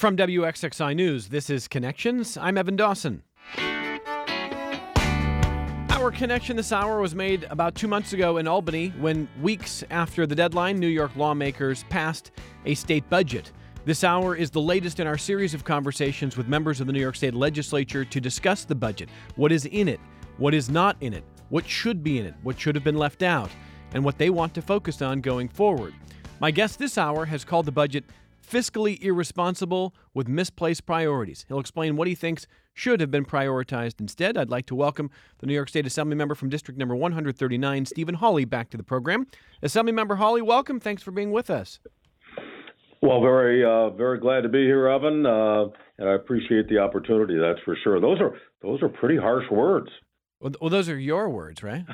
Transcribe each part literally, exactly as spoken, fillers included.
From W X X I News, this is Connections. I'm Evan Dawson. Our connection this hour was made about two months ago in Albany when, weeks after the deadline, New York lawmakers passed a state budget. This hour is the latest in our series of conversations with members of the New York State Legislature to discuss the budget, what is in it, what is not in it, what should be in it, what should have been left out, and what they want to focus on going forward. My guest this hour has called the budget fiscally irresponsible with misplaced priorities. He'll explain what he thinks should have been prioritized instead. I'd like to welcome the New York State Assembly member from District Number one hundred thirty-nine, Stephen Hawley, back to the program. Assemblymember Hawley, welcome. Thanks for being with us. Well, very, uh, very glad to be here, Evan, uh, and I appreciate the opportunity. That's for sure. Those are those are pretty harsh words. Well, well those are your words, right?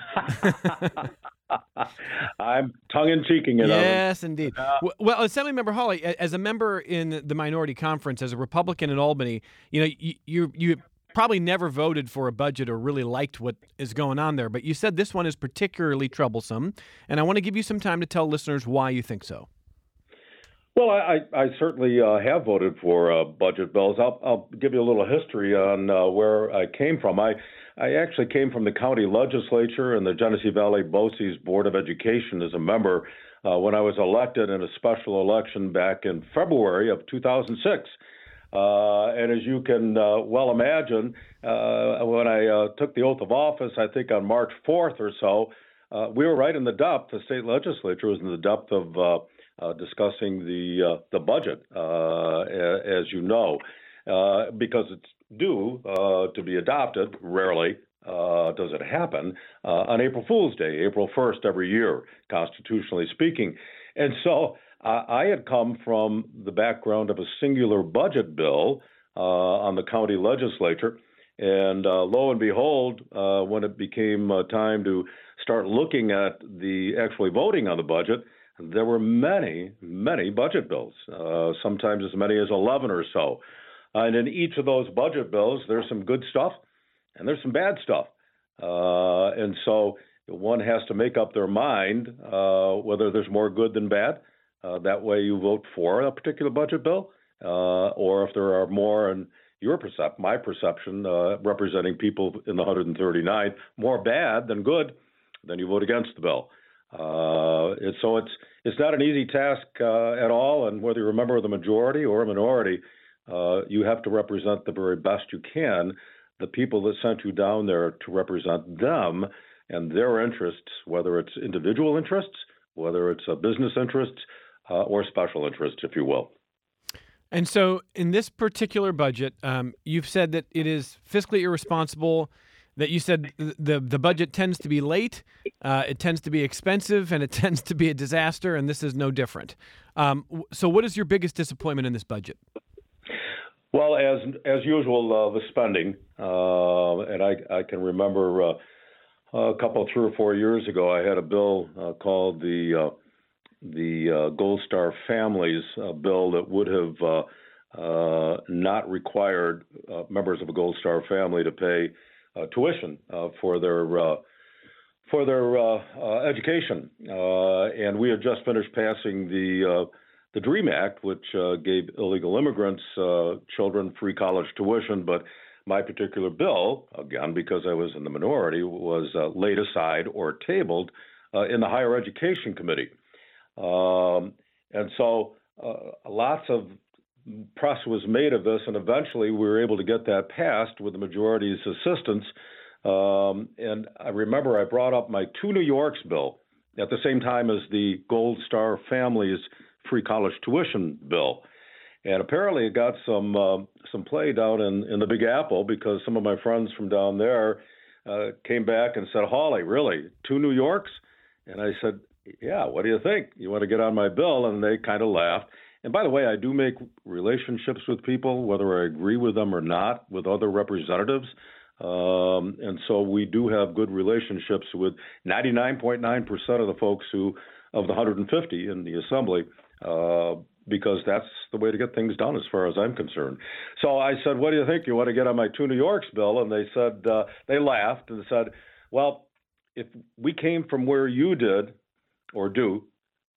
I'm tongue-in-cheeking it. Yes, indeed. Uh, well, Assemblymember Hawley, as a member in the minority conference, as a Republican in Albany, you know, you, you you probably never voted for a budget or really liked what is going on there, but you said this one is particularly troublesome, and I want to give you some time to tell listeners why you think so. Well, I, I certainly uh, have voted for uh, budget bills. I'll, I'll give you a little history on uh, where I came from. I I actually came from the county legislature and the Genesee Valley BOCES Board of Education as a member uh, when I was elected in a special election back in February of two thousand six. Uh, and as you can uh, well imagine, uh, when I uh, took the oath of office, I think on March fourth or so, uh, we were right in the depth. The state legislature was in the depth of uh, uh, discussing the uh, the budget, uh, as you know, uh, because it's due uh, to be adopted. Rarely uh, does it happen uh, on April Fool's Day, April first every year, constitutionally speaking. And so uh, I had come from the background of a singular budget bill uh, on the county legislature. And uh, lo and behold, uh, when it became uh, time to start looking at the actually voting on the budget, there were many, many budget bills, uh, sometimes as many as eleven or so. And in each of those budget bills, there's some good stuff and there's some bad stuff. Uh, and so one has to make up their mind uh, whether there's more good than bad. Uh, that way you vote for a particular budget bill, uh, or if there are more, in your percep- my perception, uh, representing people in the one hundred thirty-ninth, more bad than good, then you vote against the bill. Uh, and so it's it's not an easy task uh, at all. And whether you're a member of the majority or a minority, Uh, you have to represent the very best you can, the people that sent you down there to represent them and their interests, whether it's individual interests, whether it's uh, business interests, uh, or special interests, if you will. And so in this particular budget, um, you've said that it is fiscally irresponsible, that you said the the budget tends to be late, uh, it tends to be expensive, and it tends to be a disaster, and this is no different. Um, so what is your biggest disappointment in this budget? Well, as as usual, uh, the spending, uh, and I, I can remember uh, a couple, three or four years ago, I had a bill uh, called the uh, the uh, Gold Star Families uh, bill that would have uh, uh, not required uh, members of a Gold Star family to pay uh, tuition uh, for their uh, for their uh, uh, education, uh, and we had just finished passing the uh, The DREAM Act, which uh, gave illegal immigrants uh, children free college tuition, but my particular bill, again, because I was in the minority, was uh, laid aside or tabled uh, in the Higher Education Committee. Um, and so uh, lots of press was made of this, and eventually we were able to get that passed with the majority's assistance. Um, and I remember I brought up my Two New Yorks bill at the same time as the Gold Star Families free college tuition bill. And apparently it got some uh, some play down in, in the Big Apple because some of my friends from down there uh, came back and said, Hawley, really, two New Yorks? And I said, yeah, what do you think? You want to get on my bill? And they kind of laughed. And by the way, I do make relationships with people, whether I agree with them or not, with other representatives. Um, and so we do have good relationships with ninety-nine point nine percent of the folks who, of the one hundred fifty in the Assembly, uh, because that's the way to get things done as far as I'm concerned. So I said, what do you think? You want to get on my Two New Yorks bill? And they said, uh, they laughed and said, well, if we came from where you did or do,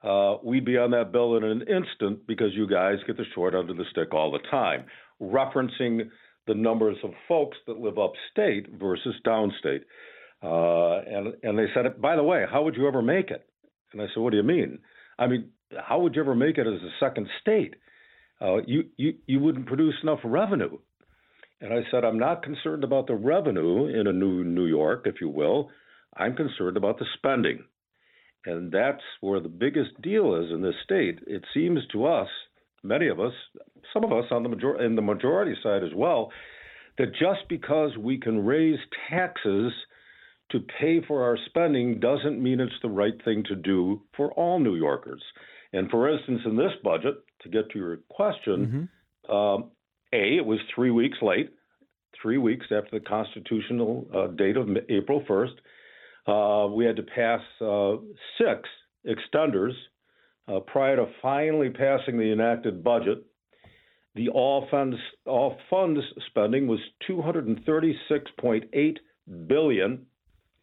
uh, we'd be on that bill in an instant because you guys get the short end of the stick all the time, referencing the numbers of folks that live upstate versus downstate. Uh, and, and they said, by the way, how would you ever make it? And I said, what do you mean? I mean, how would you ever make it as a second state? Uh, you, you, you wouldn't produce enough revenue. And I said, I'm not concerned about the revenue in a new New York, if you will. I'm concerned about the spending. And that's where the biggest deal is in this state. It seems to us, many of us, some of us on the major- in the majority side as well, that just because we can raise taxes to pay for our spending doesn't mean it's the right thing to do for all New Yorkers. And for instance, in this budget, to get to your question, mm-hmm. um, A, it was three weeks late, three weeks after the constitutional uh, date of April first. Uh, we had to pass uh, six extenders uh, prior to finally passing the enacted budget. The all funds all funds spending was two hundred thirty-six point eight billion dollars.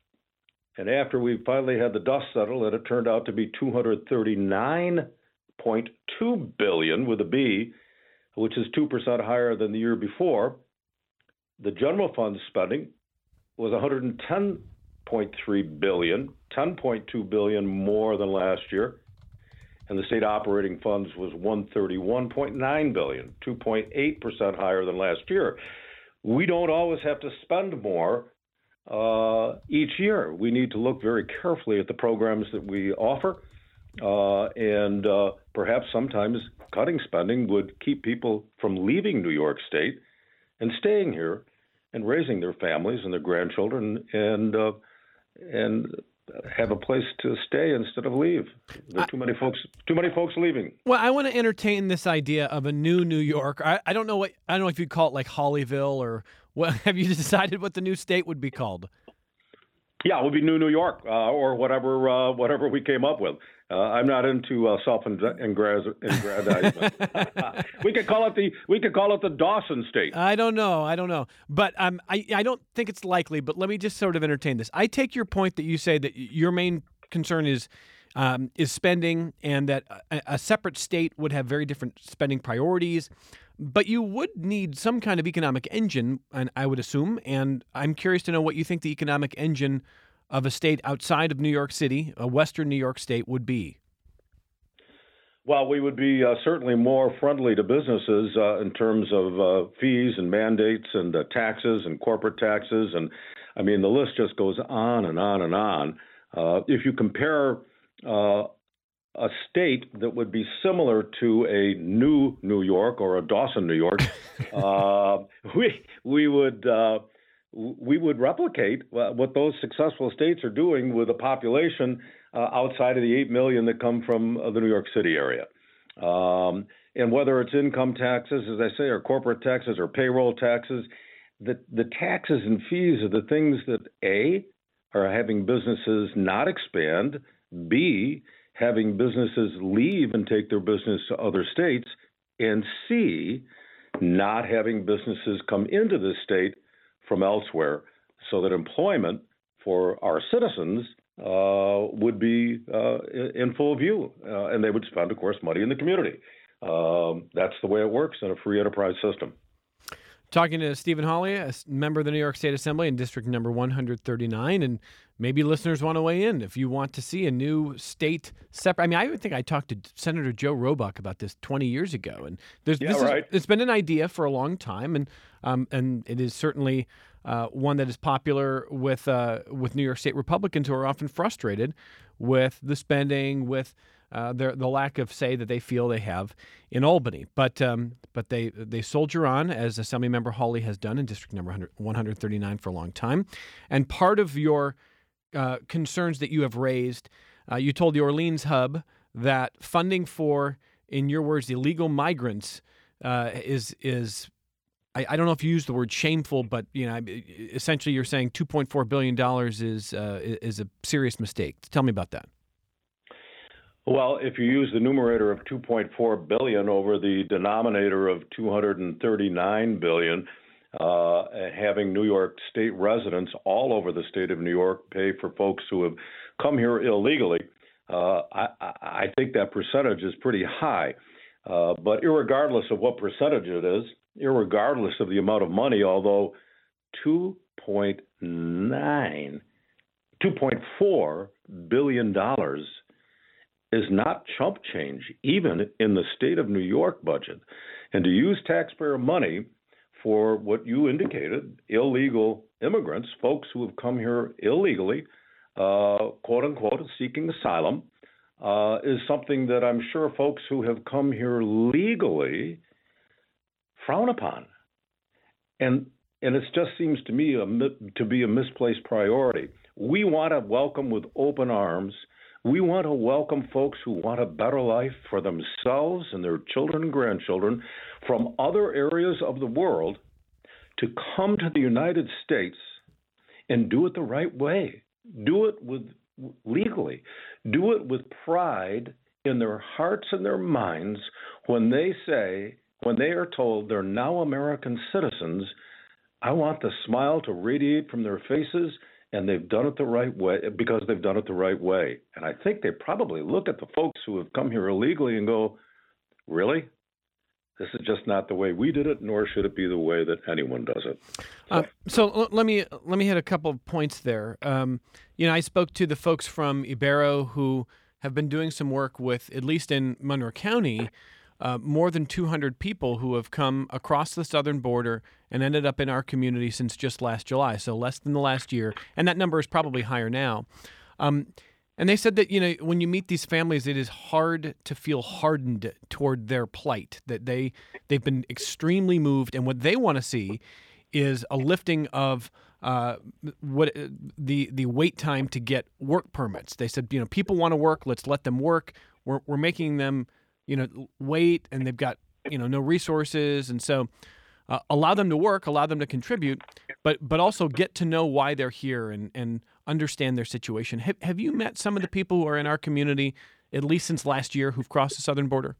And after we finally had the dust settled, and it turned out to be two hundred thirty-nine point two billion dollars with a B, which is two percent higher than the year before. The general fund spending was one hundred ten point three billion dollars, ten point two billion dollars more than last year. And the state operating funds was one hundred thirty-one point nine billion dollars, two point eight percent higher than last year. We don't always have to spend more uh, each year. We need to look very carefully at the programs that we offer, uh, and uh, perhaps sometimes cutting spending would keep people from leaving New York State and staying here and raising their families and their grandchildren and uh, and have a place to stay instead of leave. There are too many folks. Too many folks leaving. Well, I want to entertain this idea of a new New York. I, I don't know what I don't know if you'd call it like Hollyville or what. Have you decided what the new state would be called? Yeah, it would be New New York uh, or whatever uh, whatever we came up with. Uh, I'm not into uh, self-aggrandizement. we could call it the we could call it the Dawson State. I don't know. I don't know. But um, I I don't think it's likely. But let me just sort of entertain this. I take your point that you say that your main concern is um, is spending, and that a, a separate state would have very different spending priorities. But you would need some kind of economic engine, and I would assume. And I'm curious to know what you think the economic engine of a state outside of New York City, a Western New York state, would be. Well, we would be uh, certainly more friendly to businesses uh, in terms of uh, fees and mandates and uh, taxes and corporate taxes. And I mean, the list just goes on and on and on. Uh, if you compare uh, a state that would be similar to a new New York or a Dawson, New York, uh, we we would uh, we would replicate what those successful states are doing with a population uh, outside of the eight million that come from uh, the New York City area. Um, and whether it's income taxes, as I say, or corporate taxes or payroll taxes, the, the taxes and fees are the things that, A, are having businesses not expand, B, having businesses leave and take their business to other states, and C, not having businesses come into this state from elsewhere, so that employment for our citizens uh, would be uh, in full view, uh, and they would spend, of course, money in the community. Um, that's the way it works in a free enterprise system. Talking to Stephen Hawley, a member of the New York State Assembly in District Number one hundred thirty-nine, and maybe listeners want to weigh in if you want to see a new state separate. I mean, I would think I talked to Senator Joe Roebuck about this twenty years ago, and there's yeah, this right. is, it's been an idea for a long time, and um, and it is certainly uh, one that is popular with uh, with New York State Republicans who are often frustrated with the spending, with Uh, the the lack of say that they feel they have in Albany, but um, but they they soldier on, as Assemblymember Hawley has done in District Number one hundred thirty-nine for a long time. And part of your uh, concerns that you have raised, uh, you told the Orleans Hub that funding for, in your words, illegal migrants uh, is is I, I don't know if you use the word shameful, but you know, essentially you're saying two point four billion dollars is uh, is a serious mistake. Tell me about that. Well, if you use the numerator of two point four billion dollars over the denominator of two hundred thirty-nine billion dollars, uh, having New York State residents all over the state of New York pay for folks who have come here illegally, uh, I, I think that percentage is pretty high. Uh, but irregardless of what percentage it is, irregardless of the amount of money, although two point nine, two point four billion dollars is not chump change, even in the state of New York budget. And to use taxpayer money for what you indicated, illegal immigrants, folks who have come here illegally, uh, quote unquote, seeking asylum, uh, is something that I'm sure folks who have come here legally frown upon. And and it just seems to me a, to be a misplaced priority. We want to welcome with open arms. We want to welcome folks who want a better life for themselves and their children and grandchildren from other areas of the world to come to the United States and do it the right way. Do it with legally. Do it with pride in their hearts and their minds when they say, when they are told they're now American citizens. I want the smile to radiate from their faces, and they've done it the right way because they've done it the right way. And I think they probably look at the folks who have come here illegally and go, really? This is just not the way we did it, nor should it be the way that anyone does it. So, uh, so l- let me let me hit a couple of points there. Um, you know, I spoke to the folks from Ibero who have been doing some work with, at least in Monroe County, uh, more than two hundred people who have come across the southern border and ended up in our community since just last July, so less than the last year, and that number is probably higher now. Um, And they said that, you know, when you meet these families, it is hard to feel hardened toward their plight, that they, they've been extremely moved. And what they want to see is a lifting of uh, what the the wait time to get work permits. They said, you know, people want to work. Let's let them work. We're, we're making them, you know, wait, and they've got, you know, no resources. And so uh, allow them to work, allow them to contribute, but but also get to know why they're here and, and understand their situation. Have, have you met some of the people who are in our community, at least since last year, who've crossed the southern border?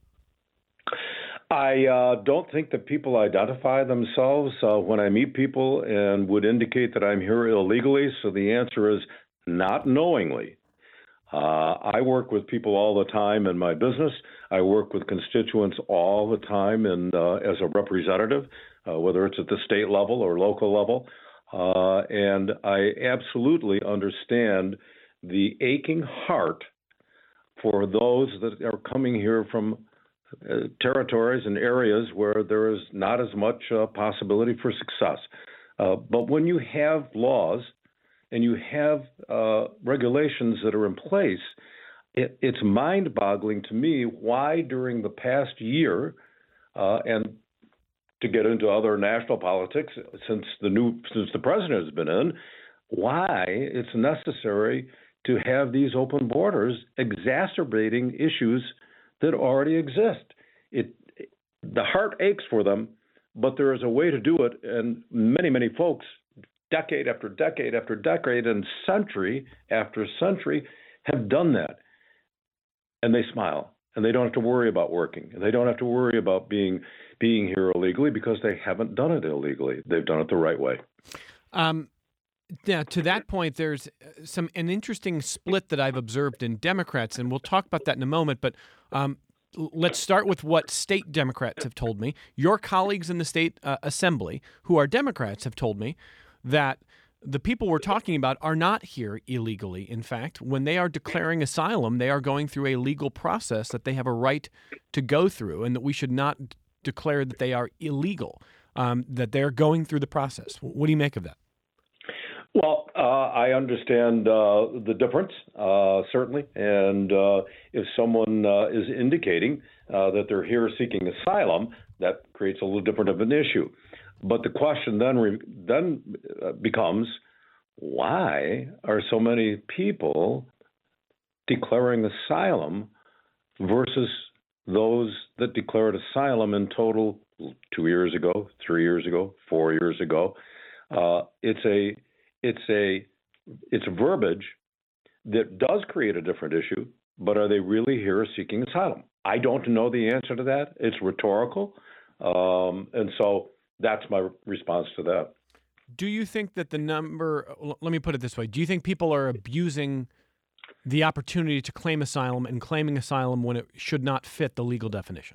I uh, don't think that people identify themselves uh, when I meet people and would indicate that I'm here illegally. So the answer is not knowingly. Uh, I work with people all the time in my business. I work with constituents all the time and uh, as a representative, uh, whether it's at the state level or local level. Uh, and I absolutely understand the aching heart for those that are coming here from uh, territories and areas where there is not as much uh, possibility for success. Uh, but when you have laws and you have uh, regulations that are in place, it, it's mind-boggling to me why during the past year, uh, and to get into other national politics since the new since the president has been in, why it's necessary to have these open borders exacerbating issues that already exist. It the heart aches for them, but there is a way to do it, and many many folks, decade after decade after decade, and century after century, have done that, and they smile. And they don't have to worry about working. They don't have to worry about being being here illegally because they haven't done it illegally. They've done it the right way. Um, now, to that point, there's some an interesting split that I've observed in Democrats, and we'll talk about that in a moment. But um, let's start with what state Democrats have told me. Your colleagues in the state uh, assembly, who are Democrats, have told me that the people we're talking about are not here illegally. In fact, when they are declaring asylum, they are going through a legal process that they have a right to go through, and that we should not declare that they are illegal, um, that they're going through the process. What do you make of that? Well, uh, I understand uh, the difference, uh, certainly. And uh, if someone uh, is indicating uh, that they're here seeking asylum, that creates a little different of an issue. But the question then re- then becomes, why are so many people declaring asylum versus those that declared asylum in total two years ago, three years ago, four years ago? Uh, it's a it's a it's verbiage that does create a different issue. But are they really here seeking asylum? I don't know the answer to that. It's rhetorical, um, and so. That's my response to that. Do you think that the number, let me put it this way, do you think people are abusing the opportunity to claim asylum and claiming asylum when it should not fit the legal definition?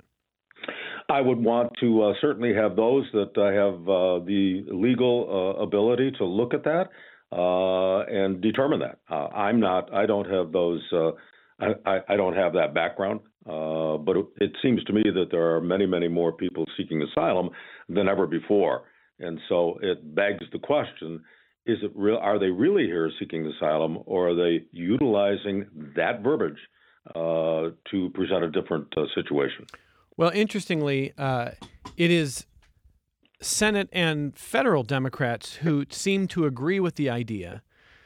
I would want to uh, certainly have those that uh, have uh, the legal uh, ability to look at that uh, and determine that. Uh, I'm not. I don't have those. Uh, I, I don't have that background. Uh, but it, it seems to me that there are many, many more people seeking asylum than ever before, and so it begs the question: Is it real? Are they really here seeking asylum, or are they utilizing that verbiage uh, to present a different uh, situation? Well, interestingly, uh, it is Senate and federal Democrats who seem to agree with the idea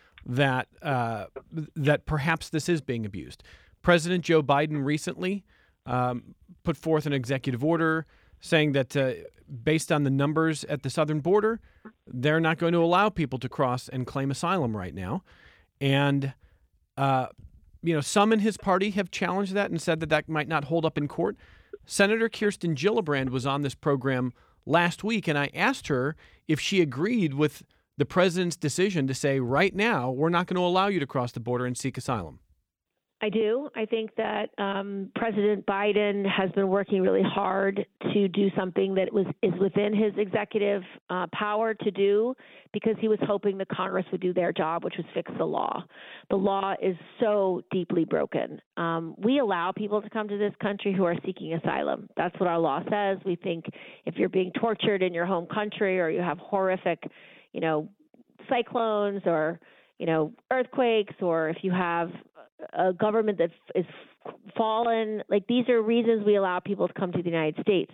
that uh, that perhaps this is being abused. President Joe Biden recently um, put forth an executive order saying that uh, based on the numbers at the southern border, they're not going to allow people to cross and claim asylum right now. And, uh, you know, some in his party have challenged that and said that that might not hold up in court. Senator Kirsten Gillibrand was on this program last week, and I asked her if she agreed with the president's decision to say, right now, we're not going to allow you to cross the border and seek asylum. I do. I think that um, President Biden has been working really hard to do something that was is within his executive uh, power to do, because he was hoping the Congress would do their job, which was fix the law. The law is so deeply broken. Um, we allow people to come to this country who are seeking asylum. That's what our law says. We think if you're being tortured in your home country, or you have horrific, you know, cyclones, or you know, earthquakes, or if you have a government that is fallen, like these are reasons we allow people to come to the United States.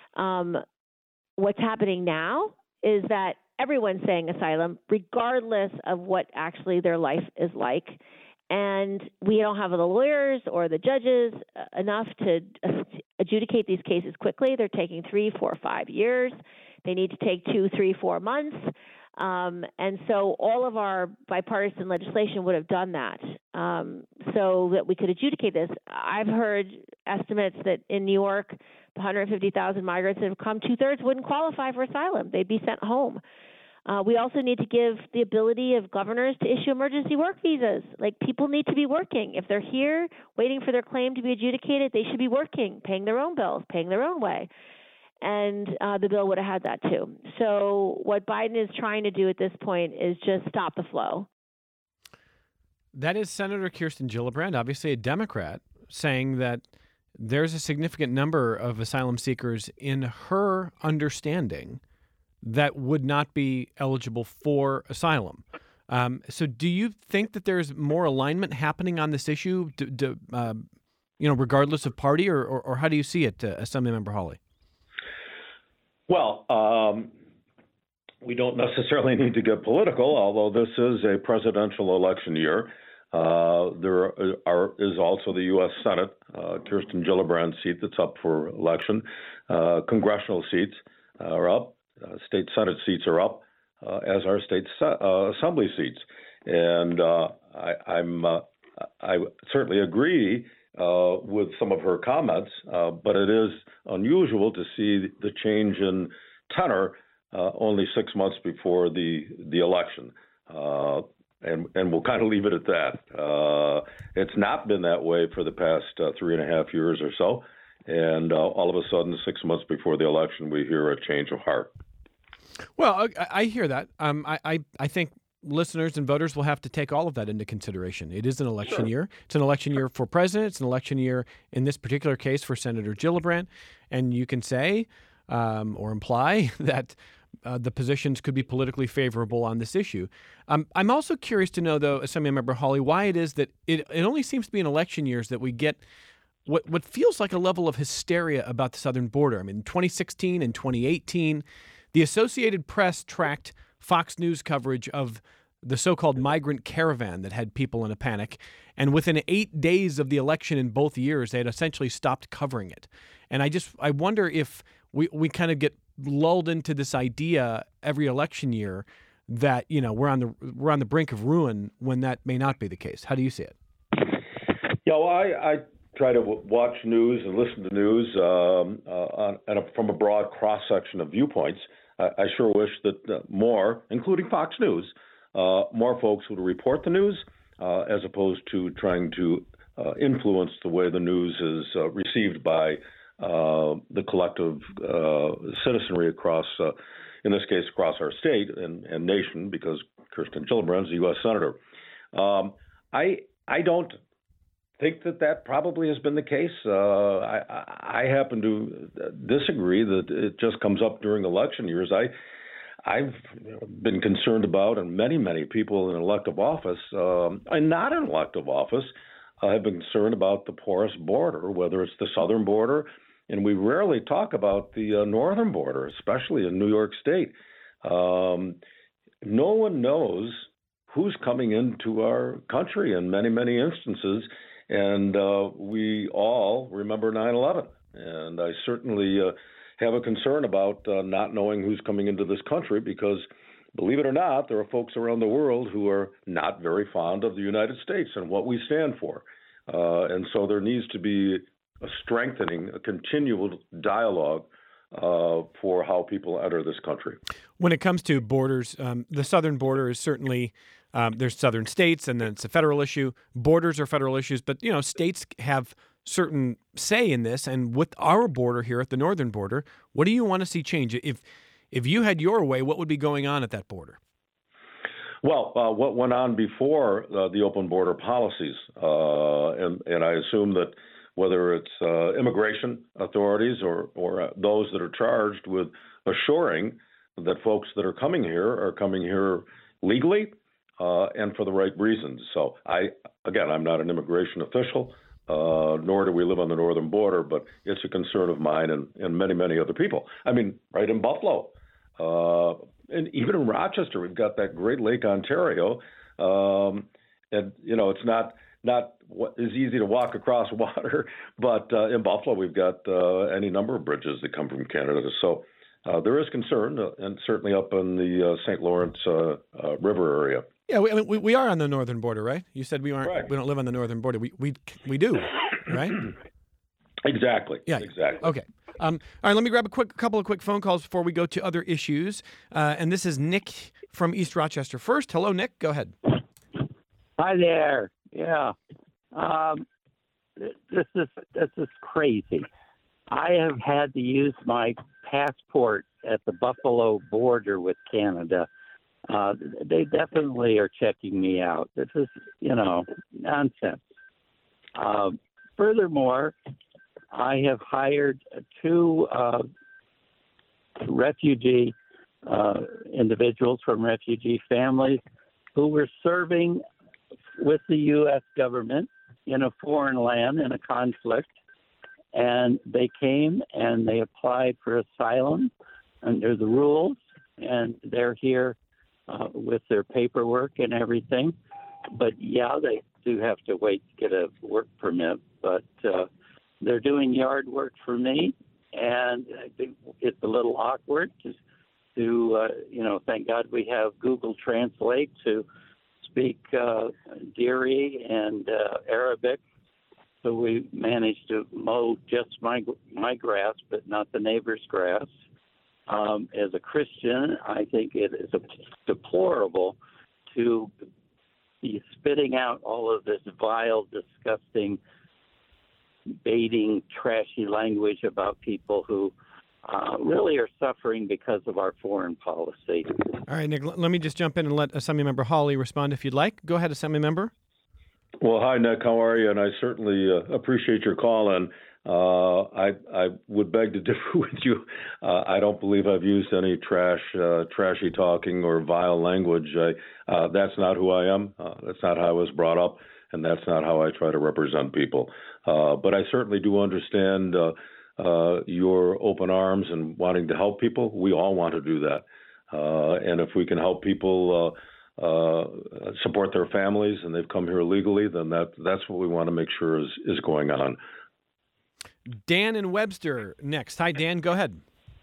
Um, what's happening now is that everyone's saying asylum, regardless of what actually their life is like. And we don't have the lawyers or the judges enough to adjudicate these cases quickly. They're taking three, four, five years. They need to take two, three, four months. Um, and so all of our bipartisan legislation would have done that um, so that we could adjudicate this. I've heard estimates that in New York, the one hundred fifty thousand migrants that have come, two-thirds wouldn't qualify for asylum. They'd be sent home. Uh, we also need to give the ability of governors to issue emergency work visas. Like, people need to be working. If they're here waiting for their claim to be adjudicated, they should be working, paying their own bills, paying their own way. And uh, the bill would have had that too. So what Biden is trying to do at this point is just stop the flow. That is Senator Kirsten Gillibrand, obviously a Democrat, saying that there's a significant number of asylum seekers in her understanding that would not be eligible for asylum. Um, so do you think that there's more alignment happening on this issue, do, do, uh, you know, regardless of party, or, or, or how do you see it, uh, Assemblymember Hawley? Well, um, we don't necessarily need to get political, although this is a presidential election year. Uh, there are, is also the U S Senate, uh, Kirsten Gillibrand's seat that's up for election. Uh, congressional seats are up. Uh, state Senate seats are up, uh, as are state uh, assembly seats. And uh, I, I'm, uh, I certainly agree Uh, with some of her comments, uh, but it is unusual to see the change in tenor uh, only six months before the the election, uh, and and we'll kind of leave it at that. Uh, it's not been that way for the past uh, three and a half years or so, and uh, all of a sudden, six months before the election, we hear a change of heart. Well, I, I hear that. Um, I, I I think listeners and voters will have to take all of that into consideration. It is an election Sure. year. It's an election year for president. It's an election year in this particular case for Senator Gillibrand. And you can say um, or imply that uh, the positions could be politically favorable on this issue. Um, I'm also curious to know, though, Assemblymember Hawley, why it is that it, it only seems to be in election years that we get what what feels like a level of hysteria about the southern border. I mean, in twenty sixteen and twenty eighteen, the Associated Press tracked Fox News coverage of the so-called migrant caravan that had people in a panic. And within eight days of the election in both years, they had essentially stopped covering it. And I just, I wonder if we, we kind of get lulled into this idea every election year that, you know, we're on the, we're on the brink of ruin when that may not be the case. How do you see it? Yeah, well, I, I try to w- watch news and listen to news um, uh, on, and a, from a broad cross-section of viewpoints. I, I sure wish that uh, more, including Fox News, uh, more folks would report the news uh, as opposed to trying to uh, influence the way the news is uh, received by uh, the collective uh, citizenry across, uh, in this case, across our state and, and nation, because Kirsten Gillibrand is a U S Senator. Um, I I don't think that that probably has been the case. Uh, I, I happen to disagree that it just comes up during election years. I, I've been concerned about, and many, many people in elective office, um, and not in elective office, uh, have been concerned about the porous border, whether it's the southern border, and we rarely talk about the uh, northern border, especially in New York State. Um, no one knows who's coming into our country in many, many instances. And uh, we all remember nine eleven. And I certainly uh, have a concern about uh, not knowing who's coming into this country because, believe it or not, there are folks around the world who are not very fond of the United States and what we stand for. Uh, and so there needs to be a strengthening, a continual dialogue uh, for how people enter this country. When it comes to borders, um, the southern border is certainly Um, there's southern states, and then it's a federal issue. Borders are federal issues, but you know, states have certain say in this. And with our border here at the northern border, what do you want to see change? If if you had your way, what would be going on at that border? Well, uh, what went on before uh, the open border policies, uh, and and I assume that whether it's uh, immigration authorities or or uh, those that are charged with assuring that folks that are coming here are coming here legally. Uh, and for the right reasons. So I, again, I'm not an immigration official, uh, nor do we live on the northern border, but it's a concern of mine and, and many, many other people. I mean, right in Buffalo, uh, and even in Rochester, we've got that Great Lake, Ontario, um, and you know, it's not not as easy to walk across water, but uh, in Buffalo, we've got uh, any number of bridges that come from Canada. So uh, there is concern, uh, and certainly up in the uh, Saint Lawrence uh, uh, River area. Yeah, we, I mean, we we are on the northern border, right? You said we aren't. Right. We don't live on the northern border. We we we do, right? Exactly. Yeah. Exactly. Okay. Um, all right. Let me grab a quick couple of quick phone calls before we go to other issues. Uh, and this is Nick from East Rochester first. Hello, Nick. Go ahead. Hi there. Yeah. Um, this is this is crazy. I have had to use my passport at the Buffalo border with Canada. Uh, they definitely are checking me out. This is, you know, nonsense. Uh, furthermore, I have hired two uh, refugee uh, individuals from refugee families who were serving with the U S government in a foreign land in a conflict. And they came and they applied for asylum under the rules, and they're here Uh, with their paperwork and everything. But yeah, they do have to wait to get a work permit, but uh, they're doing yard work for me, and I think it's a little awkward to, to uh, you know, thank God we have Google Translate to speak uh, Diri and uh, Arabic, so we managed to mow just my, my grass, but not the neighbor's grass. Um, as a Christian, I think it is deplorable to be spitting out all of this vile, disgusting, baiting, trashy language about people who uh, really are suffering because of our foreign policy. All right, Nick, l- let me just jump in and let Assembly Member Hawley respond if you'd like. Go ahead, Assembly Member. Well, hi, Nick. How are you? And I certainly uh, appreciate your call. And uh, I, I would beg to differ with you. Uh, I don't believe I've used any trash, uh, trashy talking or vile language. I, uh, that's not who I am. Uh, that's not how I was brought up, and that's not how I try to represent people. Uh, but I certainly do understand uh, uh, your open arms and wanting to help people. We all want to do that. Uh, and if we can help people uh, uh, support their families and they've come here legally, then that that's what we want to make sure is, is going on. Dan in Webster next. Hi, Dan. Go ahead.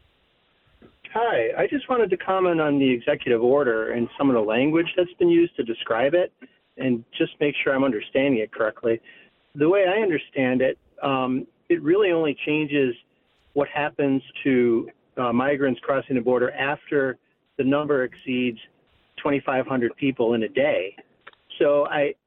Hi. I just wanted to comment on the executive order and some of the language that's been used to describe it and just make sure I'm understanding it correctly. The way I understand it, um, it really only changes what happens to uh, migrants crossing the border after the number exceeds twenty-five hundred people in a day. So I,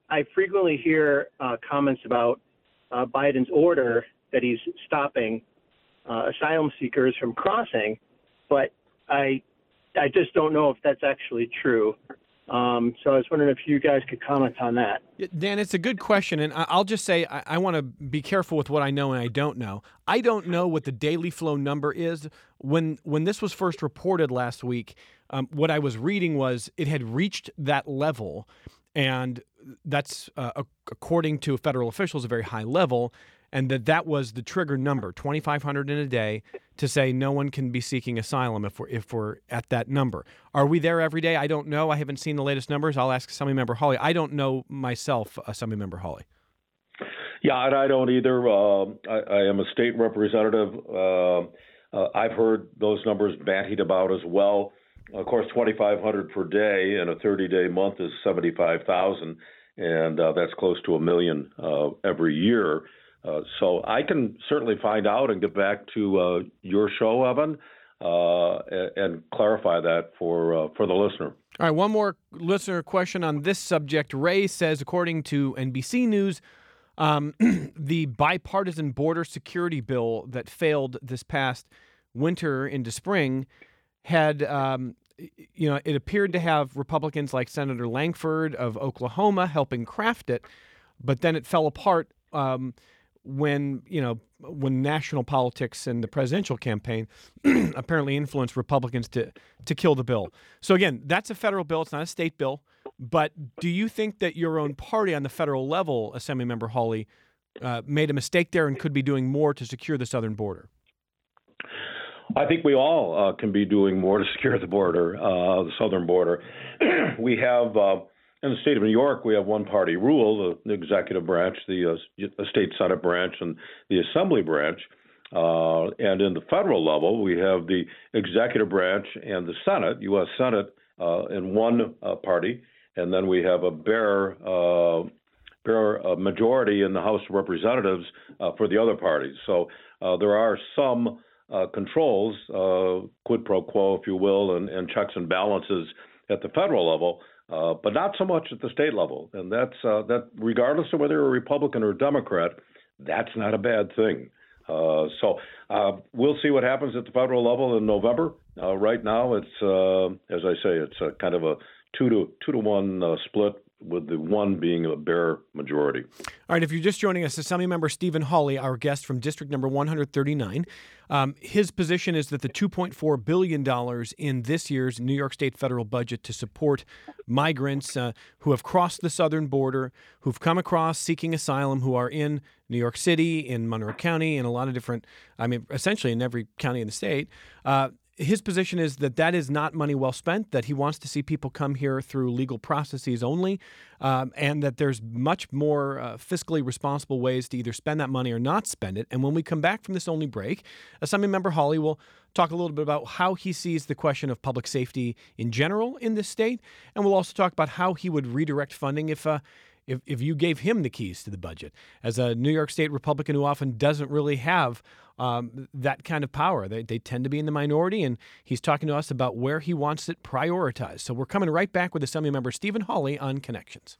I frequently hear uh, comments about uh, Biden's order that he's stopping uh, asylum seekers from crossing, but I I just don't know if that's actually true. Um, so I was wondering if you guys could comment on that. Dan, it's a good question, and I'll just say I, I want to be careful with what I know and I don't know. I don't know what the daily flow number is. When when this was first reported last week, um, what I was reading was it had reached that level, and that's, uh, according to federal officials, a very high level, and that that was the trigger number, twenty-five hundred in a day, to say no one can be seeking asylum if we're, if we're at that number. Are we there every day? I don't know. I haven't seen the latest numbers. I'll ask Assemblymember Hawley. I don't know myself, Assemblymember Hawley. Yeah, and I don't either. Uh, I, I am a state representative. Uh, uh, I've heard those numbers bandied about as well. Of course, twenty-five hundred per day in a thirty-day month is seventy-five thousand, and uh, that's close to a million uh, every year. Uh, so I can certainly find out and get back to uh, your show, Evan, uh, and, and clarify that for uh, for the listener. All right, one more listener question on this subject. Ray says, according to N B C News, um, the bipartisan border security bill that failed this past winter into spring had, um, you know, it appeared to have Republicans like Senator Langford of Oklahoma helping craft it, but then it fell apart. Um, when, you know, when national politics and the presidential campaign apparently influenced Republicans to to kill the bill. So again, that's a federal bill. It's not a state bill. But do you think that your own party on the federal level, Assemblymember Hawley, uh, made a mistake there and could be doing more to secure the southern border? I think we all uh, can be doing more to secure the border, uh, the southern border. We have... Uh, In the state of New York, we have one-party rule, the executive branch, the, uh, the state Senate branch, and the Assembly branch. Uh, and in the federal level, we have the executive branch and the Senate, U S Senate, uh, in one uh, party, and then we have a bare, uh, bare uh, majority in the House of Representatives uh, for the other parties. So uh, there are some uh, controls, uh, quid pro quo, if you will, and, and checks and balances at the federal level. Uh, but not so much at the state level, and that's uh, that. Regardless of whether you're a Republican or a Democrat, that's not a bad thing. Uh, so uh, we'll see what happens at the federal level in November. Uh, right now, it's uh, as I say, it's a kind of a two to two to one uh, split, with the one being a bare majority. All right, if you're just joining us, Assemblymember Stephen Hawley, our guest from District Number one hundred thirty-nine, um, his position is that the two point four billion dollars in this year's New York State federal budget to support migrants uh, who have crossed the southern border, who've come across seeking asylum, who are in New York City, in Monroe County, in a lot of different, I mean, essentially in every county in the state, uh, his position is that that is not money well spent, that he wants to see people come here through legal processes only, um, and that there's much more uh, fiscally responsible ways to either spend that money or not spend it. And when we come back from this only break, Assemblymember Hawley will talk a little bit about how he sees the question of public safety in general in this state, and we'll also talk about how he would redirect funding if uh, If, if you gave him the keys to the budget, as a New York State Republican who often doesn't really have um, that kind of power. They, they tend to be in the minority, and he's talking to us about where he wants it prioritized. So we're coming right back with Assemblymember Stephen Hawley on Connections.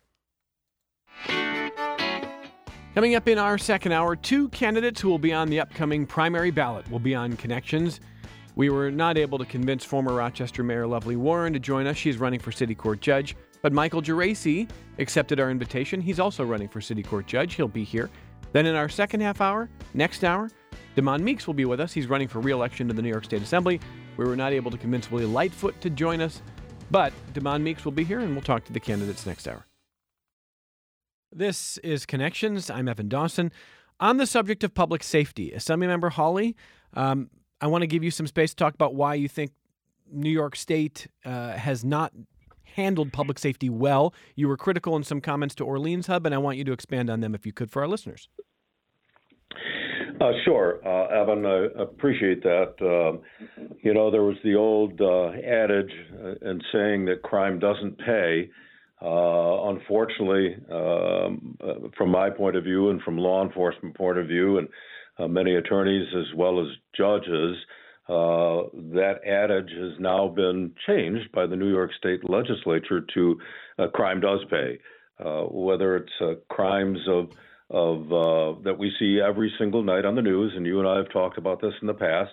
Coming up in our second hour, two candidates who will be on the upcoming primary ballot will be on Connections. We were not able to convince former Rochester Mayor Lovely Warren to join us. She's running for City Court Judge. But Michael Geraci accepted our invitation. He's also running for City Court Judge. He'll be here. Then in our second half hour, next hour, Demond Meeks will be with us. He's running for re-election to the New York State Assembly. We were not able to convince Willie Lightfoot to join us, but Demond Meeks will be here, and we'll talk to the candidates next hour. This is Connections. I'm Evan Dawson. On the subject of public safety, Assemblymember Hawley, um, I want to give you some space to talk about why you think New York State uh, has not handled public safety well. You were critical in some comments to Orleans Hub, and I want you to expand on them if you could for our listeners. Uh, sure, uh, Evan, I appreciate that. Um, you know, there was the old uh, adage and saying that crime doesn't pay. Uh, unfortunately, um, uh, from my point of view and from law enforcement point of view, and uh, many attorneys as well as judges, uh, that adage has now been changed by the New York State legislature to uh, crime does pay. uh, whether it's uh, crimes of of uh, that we see every single night on the news, and you and I have talked about this in the past.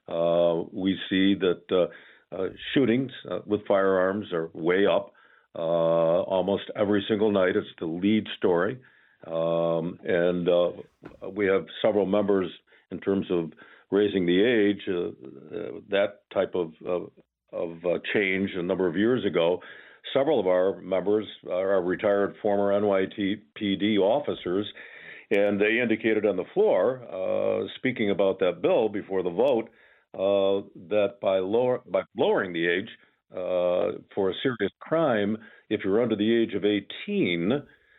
Uh, we see that uh, uh, shootings uh, with firearms are way up uh, almost every single night. It's the lead story, um, and uh, we have several members in terms of raising the age. Uh, uh, that type of of, of uh, change a number of years ago. Several of our members are retired former N Y P D officers, and they indicated on the floor, uh, speaking about that bill before the vote, uh, that by lower by lowering the age uh, for a serious crime, if you're under the age of eighteen,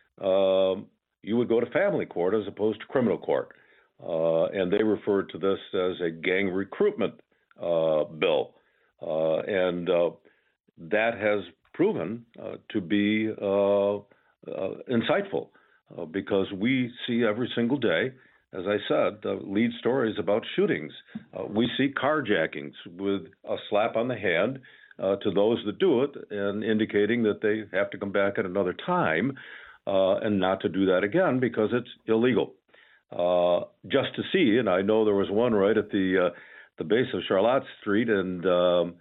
uh, you would go to family court as opposed to criminal court, uh, and they referred to this as a gang recruitment uh, bill, uh, and uh, that has proven uh, to be uh, uh, insightful uh, because we see every single day, as I said, the lead stories about shootings. Uh, we see carjackings with a slap on the hand uh, to those that do it and indicating that they have to come back at another time uh, and not to do that again because it's illegal. Uh, just to see, and I know there was one right at the, uh, the base of Charlotte Street and um,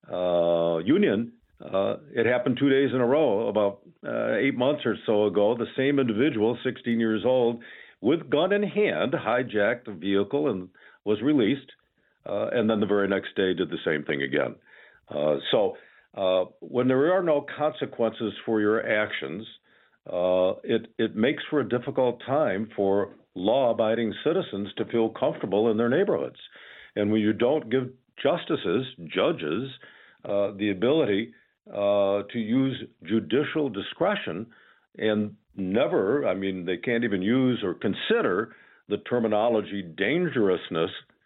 uh, Union. Uh, it happened two days in a row, about uh, eight months or so ago. The same individual, sixteen years old, with gun in hand, hijacked a vehicle and was released, uh, and then the very next day did the same thing again. Uh, so uh, when there are no consequences for your actions, uh, it, it makes for a difficult time for law-abiding citizens to feel comfortable in their neighborhoods. And when you don't give justices, judges, uh, the ability Uh, to use judicial discretion and never, I mean, they can't even use or consider the terminology dangerousness,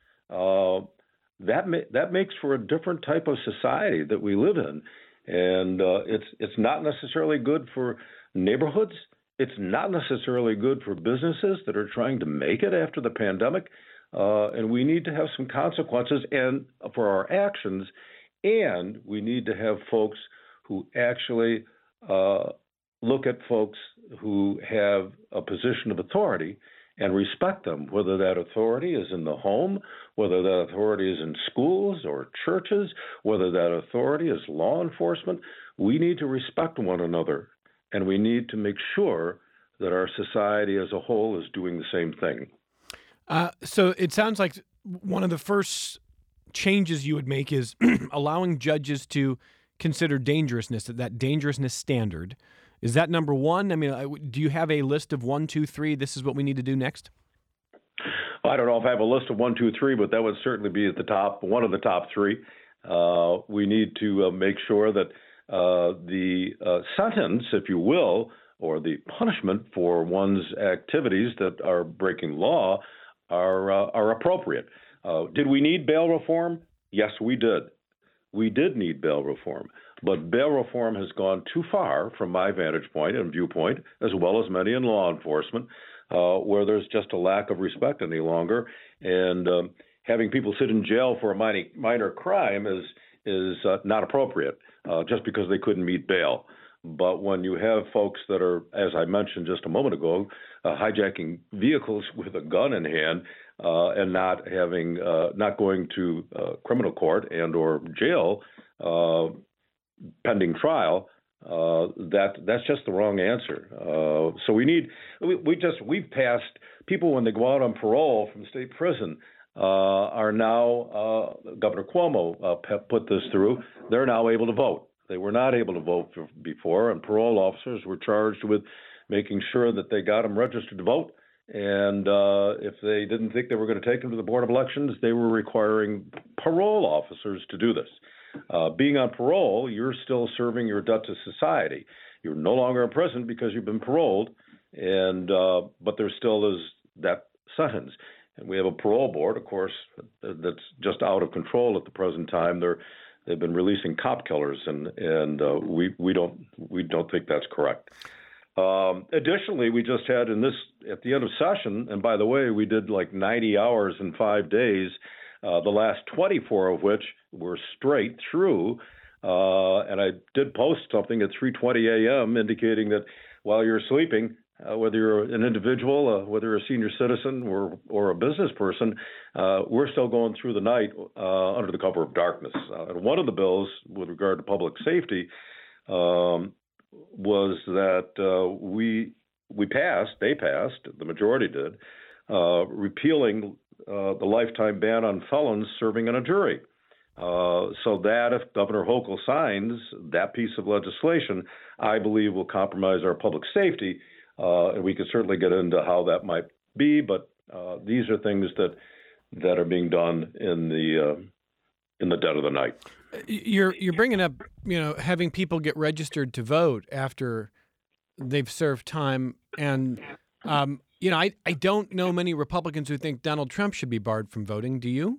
uh, that ma- that makes for a different type of society that we live in. And uh, it's it's not necessarily good for neighborhoods. It's not necessarily good for businesses that are trying to make it after the pandemic. Uh, and we need to have some consequences and for our actions. And we need to have folks who actually uh, look at folks who have a position of authority and respect them, whether that authority is in the home, whether that authority is in schools or churches, whether that authority is law enforcement. We need to respect one another, and we need to make sure that our society as a whole is doing the same thing. Uh, so it sounds like one of the first changes you would make is allowing judges to consider dangerousness, that dangerousness standard. Is that number one? I mean, do you have a list of one, two, three, this is what we need to do next? Well, I don't know if I have a list of one, two, three, but that would certainly be at the top, one of the top three. Uh, we need to uh, make sure that uh, the uh, sentence, if you will, or the punishment for one's activities that are breaking law are uh, are appropriate. Uh, did we need bail reform? Yes, we did. We did need bail reform, but bail reform has gone too far from my vantage point and viewpoint, as well as many in law enforcement, uh, where there's just a lack of respect any longer. And um, having people sit in jail for a minor, minor crime is is uh, not appropriate uh, just because they couldn't meet bail. But when you have folks that are, as I mentioned just a moment ago, uh, hijacking vehicles with a gun in hand, Uh, and not having, uh, not going to uh, criminal court and or jail uh, pending trial, uh, that that's just the wrong answer. Uh, so we need, we, we just we've passed people when they go out on parole from state prison uh, are now uh, Governor Cuomo uh, put this through. They're now able to vote. They were not able to vote for, before, and parole officers were charged with making sure that they got them registered to vote. And uh, if they didn't think they were going to take them to the Board of Elections, they were requiring parole officers to do this. Uh, being on parole, you're still serving your debt to society. You're no longer in prison because you've been paroled, and uh, but there still is that sentence. And we have a parole board, of course, that's just out of control at the present time. They're they've been releasing cop killers, and and uh, we we don't we don't think that's correct. Um, additionally, we just had in this at the end of session, and by the way, we did like ninety hours in five days, uh, the last twenty-four of which were straight through. Uh, and I did post something at three twenty a.m. indicating that while you're sleeping, uh, whether you're an individual, uh, whether you're a senior citizen or or a business person, uh, we're still going through the night uh, under the cover of darkness. Uh, and one of the bills with regard to public safety um, was that uh, we we passed, they passed, the majority did, uh, repealing uh, the lifetime ban on felons serving on a jury. Uh, so that if Governor Hochul signs that piece of legislation, I believe will compromise our public safety. Uh, and we could certainly get into how that might be, but uh, these are things that that are being done in the uh, in the dead of the night. You're you're bringing up, you know, having people get registered to vote after they've served time, and um, you know, I I don't know many Republicans who think Donald Trump should be barred from voting. Do you?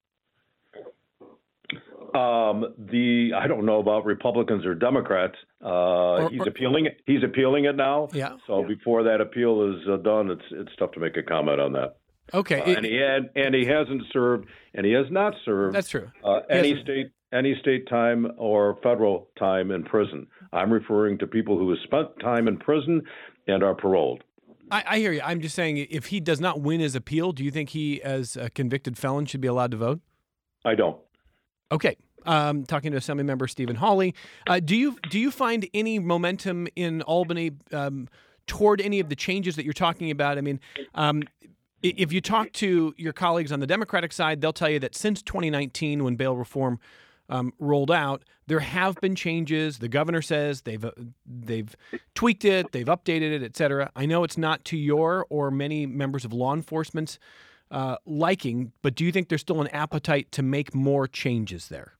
Um, the I don't know about Republicans or Democrats. Uh, or, he's or, appealing it. He's appealing it now. Yeah. So yeah. before that appeal is uh, done, it's it's tough to make a comment on that. Okay. Uh, it, and he had, and he hasn't served, and he has not served. That's true. Uh, any state any state time or federal time in prison. I'm referring to people who have spent time in prison and are paroled. I, I hear you. I'm just saying, if he does not win his appeal, do you think he, as a convicted felon, should be allowed to vote? I don't. Okay. Um, talking to Assembly Member Stephen Hawley, uh, do you do you find any momentum in Albany um, toward any of the changes that you're talking about? I mean, um, if you talk to your colleagues on the Democratic side, they'll tell you that since twenty nineteen, when bail reform um, rolled out, there have been changes. The governor says they've uh, they've tweaked it, they've updated it, et cetera. I know it's not to your or many members of law enforcement's uh, liking, but do you think there's still an appetite to make more changes there?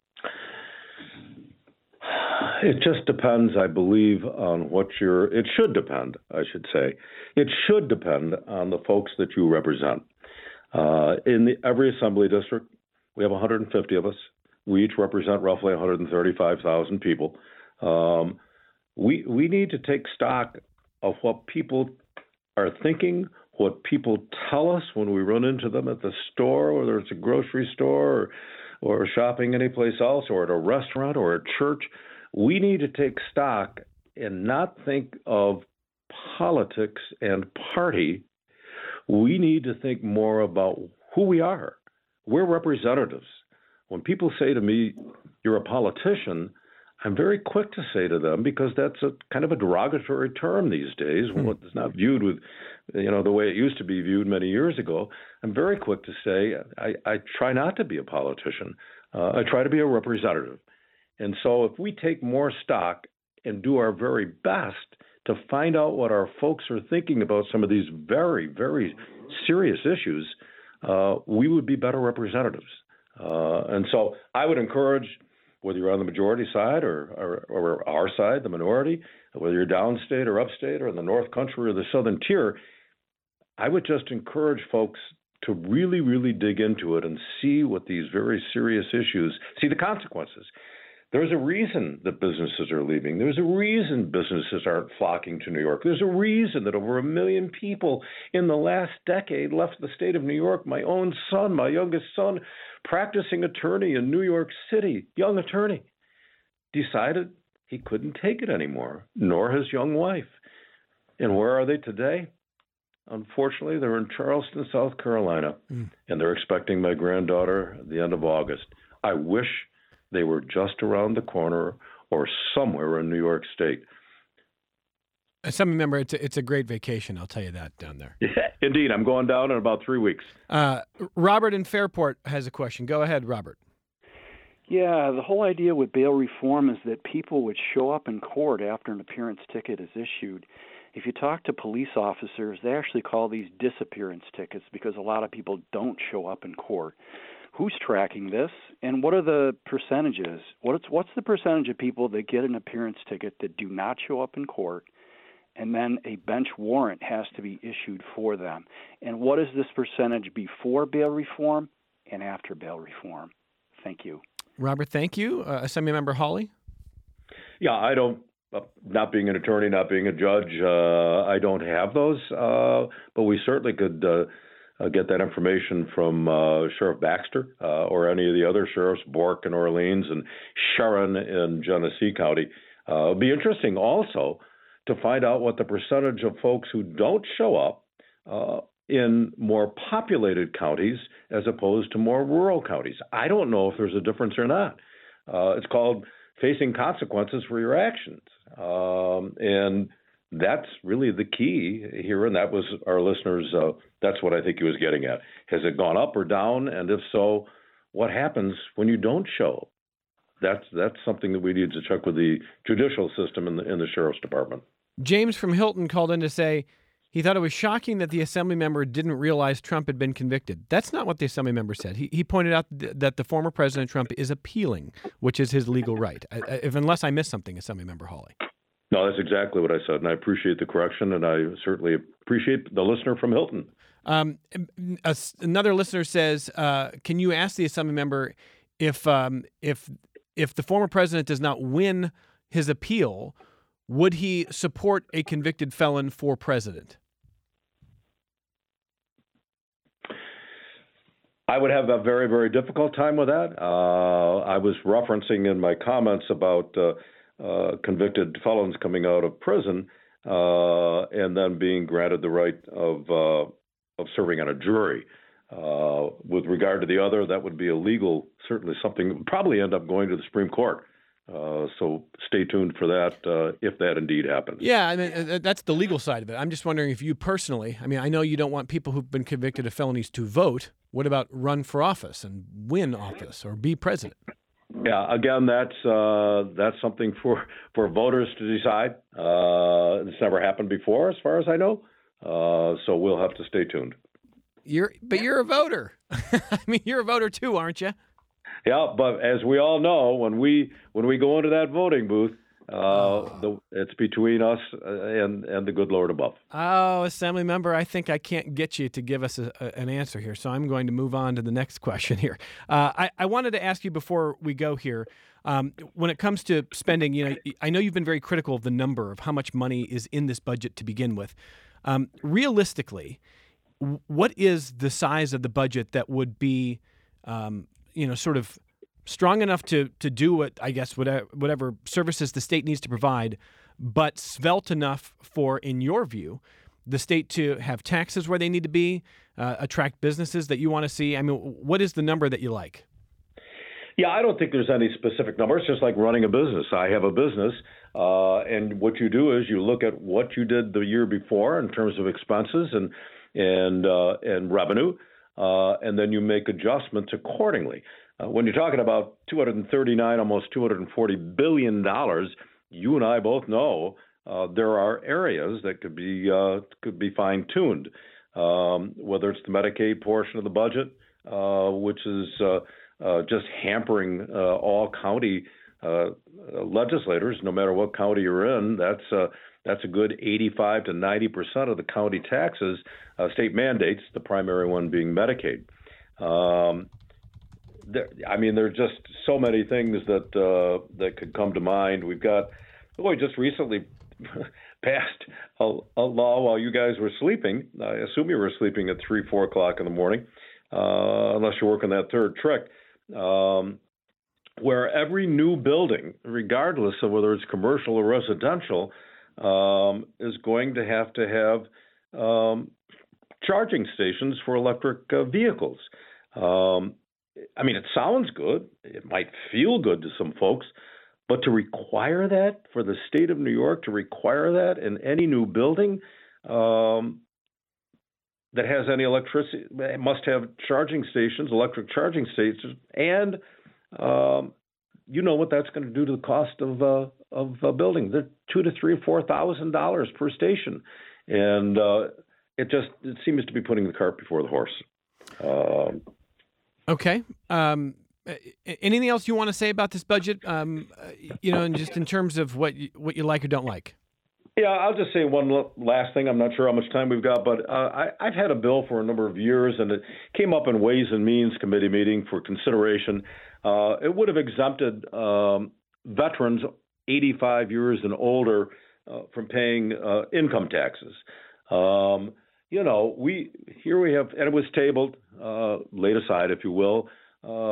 It just depends, I believe, on what you're. It should depend, I should say. It should depend on the folks that you represent. Uh, in the, every assembly district, we have one hundred fifty of us. We each represent roughly one hundred thirty-five thousand people. Um, we we need to take stock of what people are thinking, what people tell us when we run into them at the store, whether it's a grocery store or, or shopping anyplace else, or at a restaurant or a church. We need to take stock and not think of politics and party. We need to think more about who we are. We're representatives. When people say to me, "You're a politician," I'm very quick to say to them, because that's a kind of a derogatory term these days. Mm-hmm. Well, it's not viewed with, you know, the way it used to be viewed many years ago. I'm very quick to say I, I try not to be a politician. Uh, I try to be a representative. And so if we take more stock and do our very best to find out what our folks are thinking about some of these very, very serious issues, uh, we would be better representatives. Uh, and so I would encourage, whether you're on the majority side or, or, or our side, the minority, whether you're downstate or upstate or in the North Country or the Southern Tier, I would just encourage folks to really, really dig into it and see what these very serious issues, see the consequences. There's a reason that businesses are leaving. There's a reason businesses aren't flocking to New York. There's a reason that over a million people in the last decade left the state of New York. My own son, my youngest son, practicing attorney in New York City, young attorney, decided he couldn't take it anymore, nor his young wife. And where are they today? Unfortunately, they're in Charleston, South Carolina, mm. and they're expecting my granddaughter at the end of August. I wish they were just around the corner or somewhere in New York State. Assembly member, it's a, it's a great vacation, I'll tell you that, down there. Yeah, indeed. I'm going down in about three weeks. Uh, Robert in Fairport has a question. Go ahead, Robert. Yeah, the whole idea with bail reform is that people would show up in court after an appearance ticket is issued. If you talk to police officers, they actually call these disappearance tickets because a lot of people don't show up in court. Who's tracking this, and what are the percentages? What's what's the percentage of people that get an appearance ticket that do not show up in court, and then a bench warrant has to be issued for them? And what is this percentage before bail reform and after bail reform? Thank you. Robert, thank you. Uh, Assembly Member Hawley? Yeah, I don't, uh, not being an attorney, not being a judge, uh, I don't have those, uh, but we certainly could uh, Uh, get that information from uh, Sheriff Baxter uh, or any of the other sheriffs, Bork in Orleans and Sharon in Genesee County. Uh, it'd be interesting also to find out what the percentage of folks who don't show up uh, in more populated counties as opposed to more rural counties. I don't know if there's a difference or not. Uh, it's called facing consequences for your actions. Um, and that's really the key here. And that was our listeners. Uh, that's what I think he was getting at. Has it gone up or down? And if so, what happens when you don't show? That's that's something that we need to check with the judicial system in the, in the sheriff's department. James from Hilton called in to say he thought it was shocking that the assembly member didn't realize Trump had been convicted. That's not what the assembly member said. He he pointed out th- that the former President Trump is appealing, which is his legal right. I, I, if unless I missed something, Assembly Member Hawley. No, that's exactly what I said, and I appreciate the correction, and I certainly appreciate the listener from Hilton. Um, a, another listener says, uh, "Can you ask the assembly member if um, if if the former president does not win his appeal, would he support a convicted felon for president?" I would have a very, very difficult time with that. Uh, I was referencing in my comments about uh, uh, convicted felons coming out of prison uh, and then being granted the right of uh, of serving on a jury. Uh, with regard to the other, that would be illegal, certainly something that would probably end up going to the Supreme Court. Uh, so stay tuned for that uh, if that indeed happens. Yeah, I mean, that's the legal side of it. I'm just wondering if you personally, I mean, I know you don't want people who've been convicted of felonies to vote. What about run for office and win office or be president? Yeah, again, that's uh, that's something for, for voters to decide. Uh, it's never happened before, as far as I know. Uh, so we'll have to stay tuned. You're, but you're a voter. I mean, you're a voter too, aren't you? Yeah, but as we all know, when we when we go into that voting booth, uh, oh. the, it's between us and and the good Lord above. Oh, Assembly Member, I think I can't get you to give us a, a, an answer here, so I'm going to move on to the next question here. Uh, I, I wanted to ask you before we go here, um, when it comes to spending, you know, I know you've been very critical of the number of how much money is in this budget to begin with. Um, realistically, what is the size of the budget that would be um, you know, sort of strong enough to to do what, I guess, whatever, whatever services the state needs to provide, but svelte enough for, in your view, the state to have taxes where they need to be, uh, attract businesses that you want to see? I mean, what is the number that you like? Yeah, I don't think there's any specific number. It's just like running a business. I have a business, uh, and what you do is you look at what you did the year before in terms of expenses and and uh, and revenue. Uh, and then you make adjustments accordingly. Uh, when you're talking about two hundred thirty-nine, almost two hundred forty billion dollars, you and I both know uh, there are areas that could be uh, could be fine-tuned. Um, whether it's the Medicaid portion of the budget, uh, which is uh, uh, just hampering uh, all county uh, legislators, no matter what county you're in. That's uh, That's a good eighty-five to ninety percent of the county taxes, uh, state mandates, the primary one being Medicaid. Um, there, I mean, there are just so many things that uh, that could come to mind. We've got, boy, just recently passed a, a law while you guys were sleeping. I assume you were sleeping at three, four o'clock in the morning, uh, unless you're working that third trick, um, where every new building, regardless of whether it's commercial or residential, Um, is going to have to have um, charging stations for electric uh, vehicles. Um, I mean, it sounds good. It might feel good to some folks, but to require that for the state of New York, to require that in any new building um, that has any electricity, it must have charging stations, electric charging stations, and um, you know what that's going to do to the cost of uh, of a building. They're two to three or four thousand dollars per station, and uh, it just it seems to be putting the cart before the horse. Um, okay. Um, anything else you want to say about this budget? Um, you know, and just in terms of what you, what you like or don't like. Yeah, I'll just say one last thing. I'm not sure how much time we've got, but uh, I, I've had a bill for a number of years, and it came up in Ways and Means Committee meeting for consideration. Uh, it would have exempted um, veterans eighty-five years and older uh, from paying uh, income taxes. Um, you know, we here we have, and it was tabled, uh, laid aside, if you will, uh,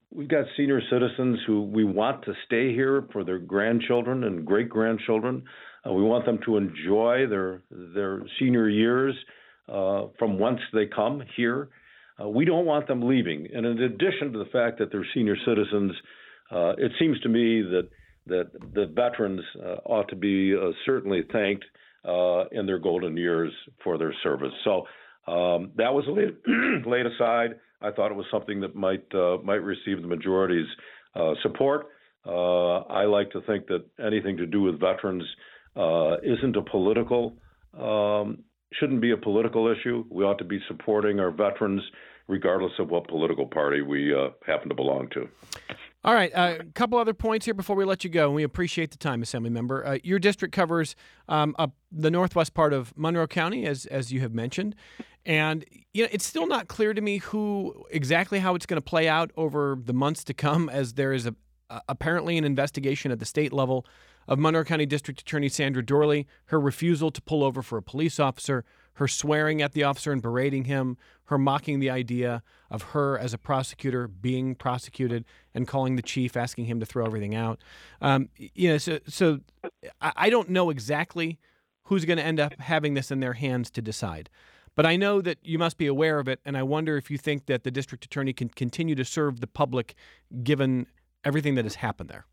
we've got senior citizens who we want to stay here for their grandchildren and great-grandchildren. Uh, we want them to enjoy their their senior years uh, from whence they come here. Uh, we don't want them leaving. And in addition to the fact that they're senior citizens, uh, it seems to me that that the veterans uh, ought to be uh, certainly thanked uh, in their golden years for their service. So um, that was laid, laid aside. I thought it was something that might uh, might receive the majority's uh, support. Uh, I like to think that anything to do with veterans uh, isn't a political um, shouldn't be a political issue. We ought to be supporting our veterans regardless of what political party we uh, happen to belong to. All right, a uh, couple other points here before we let you go, and we appreciate the time, Assembly Member. Uh, your district covers um, up the northwest part of Monroe County, as as you have mentioned, and you know it's still not clear to me who exactly how it's going to play out over the months to come, as there is a, uh, apparently an investigation at the state level of Monroe County District Attorney Sandra Dorley, her refusal to pull over for a police officer, her swearing at the officer and berating him, her mocking the idea of her as a prosecutor being prosecuted and calling the chief, asking him to throw everything out. Um, you know, so, so I don't know exactly who's going to end up having this in their hands to decide. But I know that you must be aware of it, and I wonder if you think that the district attorney can continue to serve the public given everything that has happened there.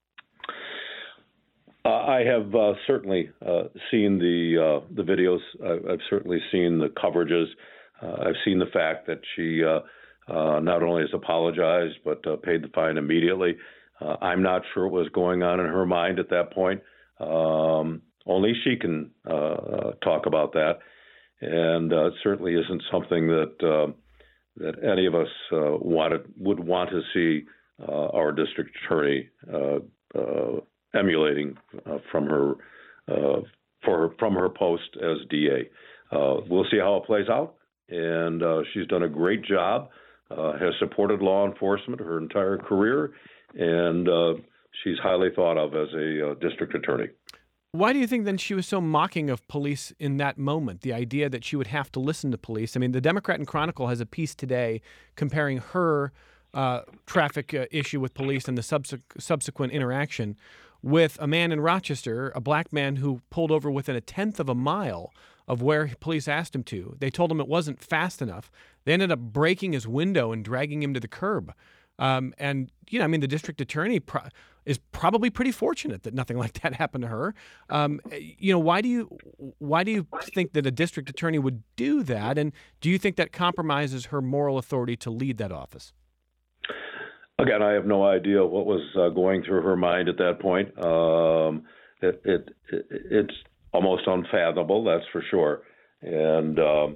Uh, I have uh, certainly uh, seen the uh, the videos. I've, I've certainly seen the coverages. Uh, I've seen the fact that she uh, uh, not only has apologized but uh, paid the fine immediately. Uh, I'm not sure what was going on in her mind at that point. Um, only she can uh, talk about that, and uh, it certainly isn't something that uh, that any of us uh, wanted would want to see uh, our district attorney Uh, uh, emulating uh, from her uh, for her, from her post as D A. Uh, we'll see how it plays out, and uh, she's done a great job. Uh, has supported law enforcement her entire career, and uh, she's highly thought of as a uh, district attorney. Why do you think then she was so mocking of police in that moment? The idea that she would have to listen to police. I mean, the Democrat and Chronicle has a piece today comparing her uh, traffic uh, issue with police and the subse- subsequent interaction with a man in Rochester, a black man who pulled over within a tenth of a mile of where police asked him to. They told him it wasn't fast enough. They ended up breaking his window and dragging him to the curb. Um, and, you know, I mean, the district attorney pro- is probably pretty fortunate that nothing like that happened to her. Um, you know, why do you why do you think that a district attorney would do that? And do you think that compromises her moral authority to lead that office? Again, I have no idea what was uh, going through her mind at that point. Um, it, it, it it's almost unfathomable, that's for sure. And um,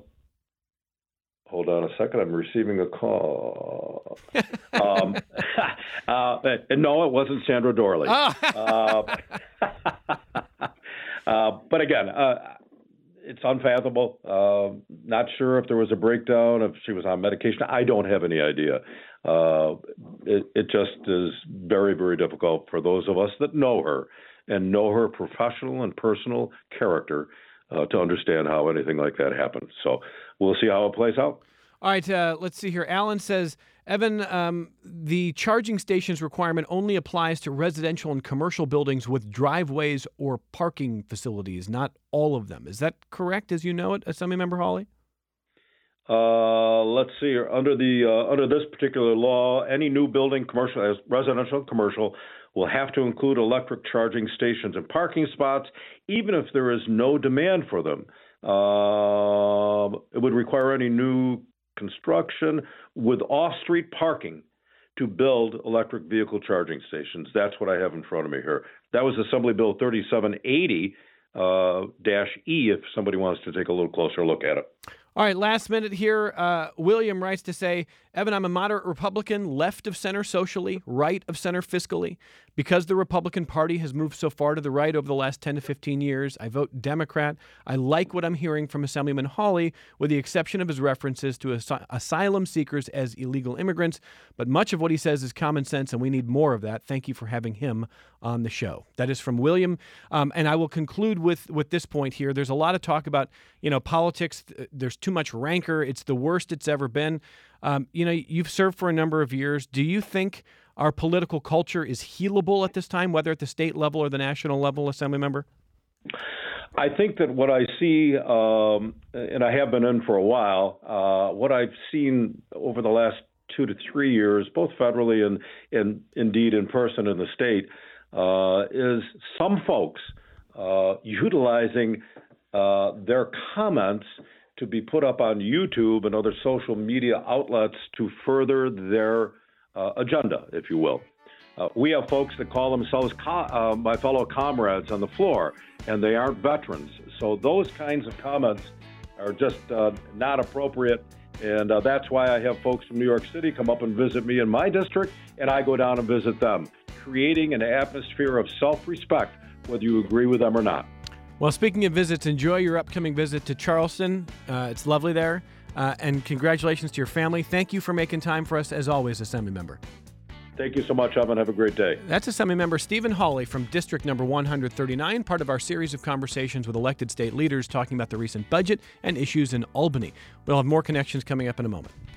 hold on a second, I'm receiving a call. um, uh, and no, it wasn't Sandra Dorley. Oh. uh, uh, but again, uh, it's unfathomable. Uh, not sure if there was a breakdown, if she was on medication. I don't have any idea. Uh, it, it just is very, very difficult for those of us that know her and know her professional and personal character uh, to understand how anything like that happened. So we'll see how it plays out. All right, uh, let's see here. Alan says, Evan, um, the charging stations requirement only applies to residential and commercial buildings with driveways or parking facilities, not all of them. Is that correct, as you know it, Assemblymember Hawley? Uh, let's see here. Under the uh, under this particular law, any new building, commercial, as residential, commercial, will have to include electric charging stations and parking spots, even if there is no demand for them. Uh, it would require any new construction with off-street parking to build electric vehicle charging stations. That's what I have in front of me here. That was Assembly Bill thirty-seven eighty uh, dash E, if somebody wants to take a little closer look at it. All right, last minute here. Uh, William writes to say, Evan, I'm a moderate Republican, left of center socially, right of center fiscally. Because the Republican Party has moved so far to the right over the last ten to fifteen years, I vote Democrat. I like what I'm hearing from Assemblyman Hawley, with the exception of his references to as- asylum seekers as illegal immigrants. But much of what he says is common sense, and we need more of that. Thank you for having him on the show. That is from William. Um, and I will conclude with, with this point here. There's a lot of talk about, you know, politics. There's too much rancor. It's the worst it's ever been. Um, you know, you've served for a number of years. Do you think our political culture is healable at this time, whether at the state level or the national level, Assemblymember? I think that what I see, um, and I have been in for a while, uh, what I've seen over the last two to three years, both federally and, and indeed in person in the state, uh, is some folks uh, utilizing uh, their comments to be put up on YouTube and other social media outlets to further their uh, agenda, if you will. Uh, we have folks that call themselves co- uh, my fellow comrades on the floor, and they aren't veterans. So those kinds of comments are just uh, not appropriate, and uh, that's why I have folks from New York City come up and visit me in my district, and I go down and visit them, creating an atmosphere of self-respect, whether you agree with them or not. Well, speaking of visits, enjoy your upcoming visit to Charleston. Uh, it's lovely there, uh, and congratulations to your family. Thank you for making time for us, as always, Assemblymember. Thank you so much, Evan. Have a great day. That's Assemblymember Stephen Hawley from District Number one hundred thirty-nine, part of our series of conversations with elected state leaders talking about the recent budget and issues in Albany. We'll have more connections coming up in a moment.